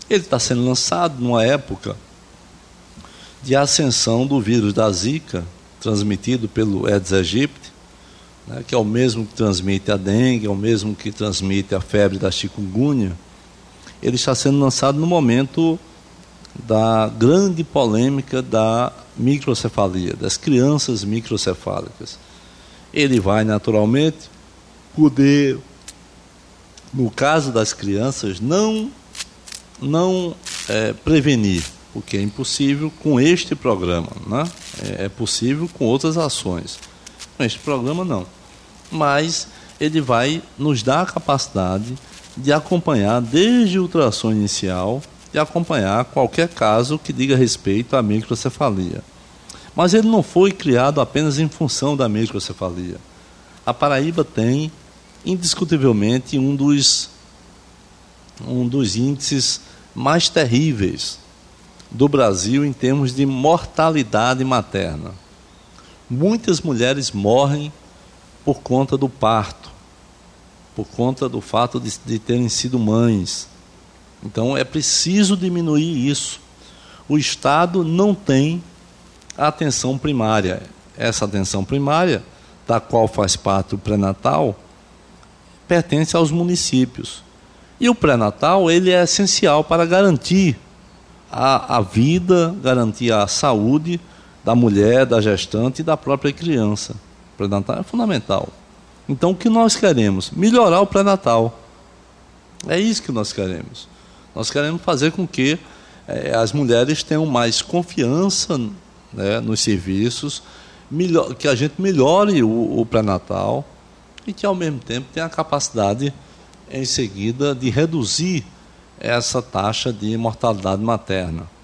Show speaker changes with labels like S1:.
S1: Ele está sendo lançado numa época de ascensão do vírus da Zika, transmitido pelo Aedes aegypti, né, que é o mesmo que transmite a dengue, é o mesmo que transmite a febre da chikungunya. Ele está sendo lançado no momento da grande polêmica da microcefalia, das crianças microcefálicas. Ele vai naturalmente poder, no caso das crianças, não prevenir, porque é impossível com este programa, né? É possível com outras ações. Com este programa não. Mas ele vai nos dar a capacidade de acompanhar desde a ultrassom inicial, de acompanhar qualquer caso que diga respeito à microcefalia. Mas ele não foi criado apenas em função da microcefalia. A Paraíba tem, indiscutivelmente, um dos índices mais terríveis do Brasil em termos de mortalidade materna. Muitas mulheres morrem por conta do parto, por conta do fato de terem sido mães. Então é preciso diminuir isso. O Estado não tem a atenção primária. Essa atenção primária, da qual faz parte o pré-natal, pertence aos municípios. E o pré-natal, ele é essencial para garantir a vida, garantir a saúde da mulher, da gestante e da própria criança. O pré-natal é fundamental. Então, o que nós queremos? Melhorar o pré-natal. É isso que nós queremos. Nós queremos fazer com que as mulheres tenham mais confiança, né, nos serviços, que a gente melhore o pré-natal e que, ao mesmo tempo, tenha a capacidade, em seguida, de reduzir essa taxa de mortalidade materna.